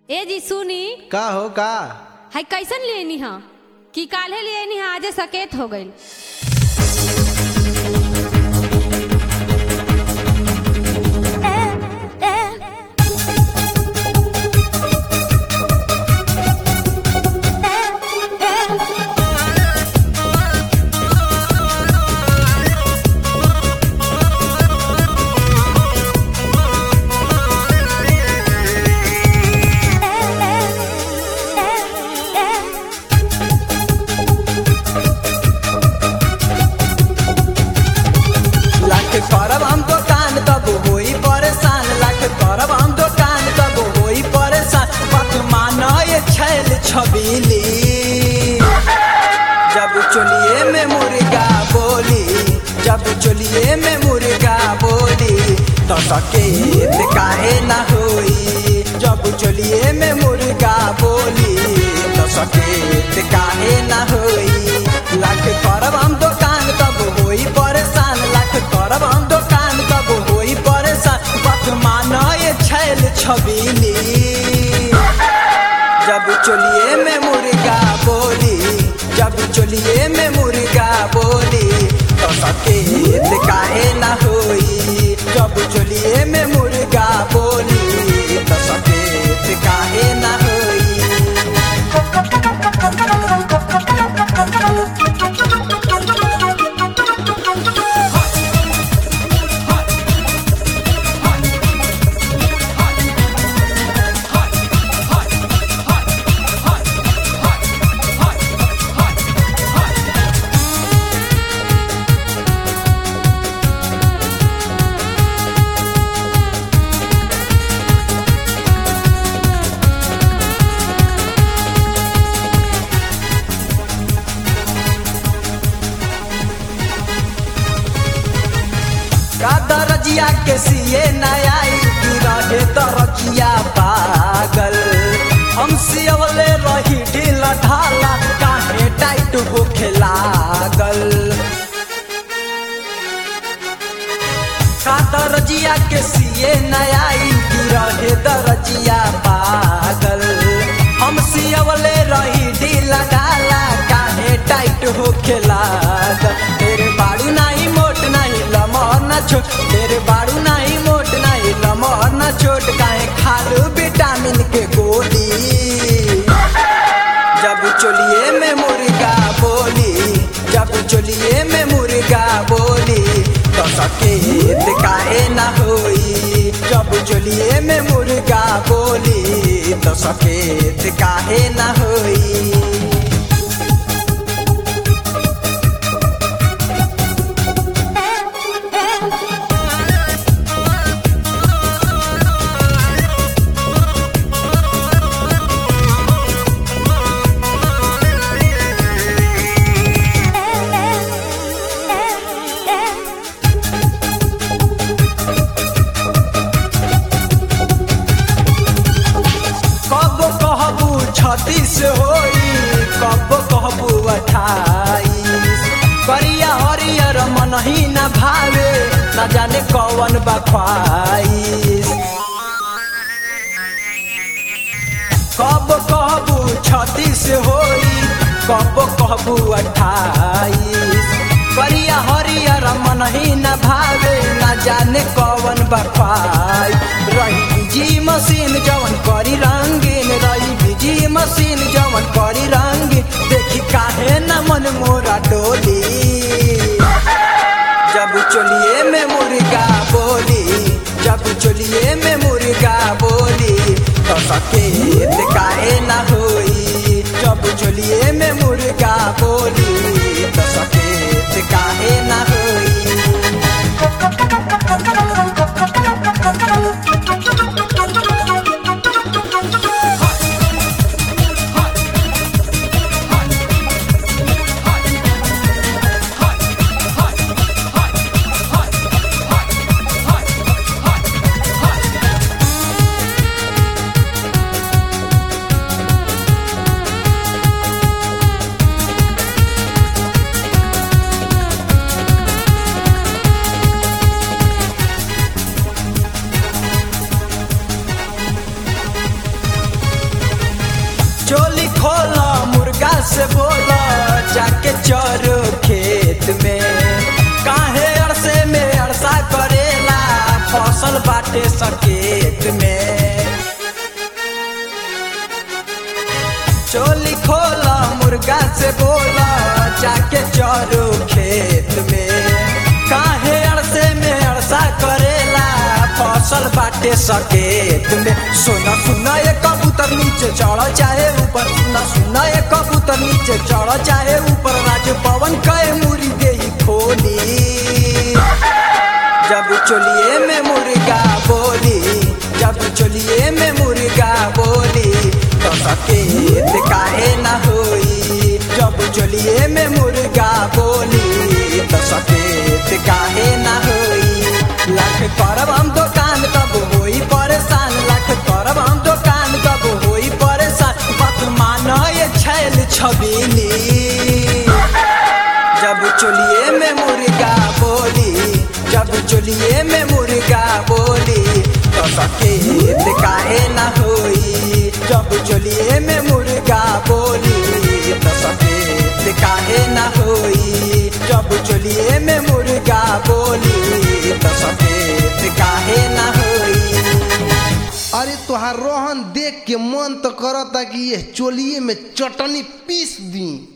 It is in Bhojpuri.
ए जी सुनी का हो का है कैसन लेनी हा कि काल्हे लेनी हा आज सकेत हो गई। करब हम दुकान तब होई परेशान, लाख करब हम दुकान तब होई परेशान। बात मानो ये छैल छबीली, जब चोलिए में मुर्गा बोली, जब चोलिए में मुर्गा बोली तो सकेत काहे ना होई। जब चोलिए में मुर्गा बोली तो सकेत काहे ना होई। लाख करब हम दुकान तब होई परेशान, लाख करब हम दुकान तब होई परेशान। बात मानो ये छैल छबीली, जब चोलिए में मुर्गा बोली, जब चोलिए में मुर्गा बोली तो सकेत काहे ना होई। जब चोलिए में मुर्गा बोली तो सकेत काहे ना होई। दरजिया के सिए नया रहे दरजिया पागल। हम सियवले रही ढीला ढाला काहे टाइट होखे लागल। का दरजिया के सिए नया रहे दरजिया पागल। हम सियवले रही ढीला ढाला काहे टाइट होखे लागल। तेरे बाड़ू नहीं मोट नहीं लमहर न छोट, तेरे बाड़ू नहीं मोट नहीं लमहर न छोट। काहे खालू विटामिन के गोली, जब चोलिए में मुर्गा बोली, जब चोलिए में मुर्गा बोली तो सकेत काहे ना होई। जब चोलिए में मुर्गा बोली तो सकेत काहे ना होई। छत्तीस होई कब कहबू 28। करिया हरियर मन ही न भावे, न जाने कौन बा ख्वाइश। कब कहबू 36 होई कब कहबू 28। करिया हरियर मन ही न भावे, न जाने कौन बा ख्वाइश। रही जी मशीन जवन करी रंगीन, रही जी मशीन जवन करी रंगीन। देखी काहे न मन मोरा डोली, जब चोलिए में मुर्गा बोली, जब चोलिए में मुर्गा बोली तो सकेत काहे ना होई। जब चोलिए में मुर्गा बोली तो सकेत काहे ना होई। चोली खोला मुर्गा से बोला जाके चरो खेत में काहे अरसे में अरसा करेला फसल बाटे सकेत में चोली खोला मुर्गा से बोला जाके चरो खेत में काहे अरसे में अरसा करेला फसल बाटे सकेत में सोना सुना ये कबूतर नीचे चढ़ चाहे ऊपर सुना सुना ये कबूतर नीचे चढ़ चाहे ऊपर राज पवन कहे मुरी दे खोली जब चोलिए में मुर्गा बोली जब चोलिए में मुर्गा बोली तो सकेत काहे ना होई जब चोलिए में मुर्गा बोली तो सकेत काहे ना होई लाख करब हम दुकान तब होई परेशान लाख करब हम दुकान तब होई परेशान बात मानो ये छैल छबीली जब चोलिए में मुर्गा बोली जब चोलिए में मुर्गा बोली तो सकेत काहे ना होई जब चोलिए में मुर्गा बोली तो सकेत काहे ना होई जब चोलिए में मुर्गा बोली तो सकेत काहे ना होई। अरे तोहार रोहन देख के मन तो करता कि ये चोलिए में चटनी पीस दी।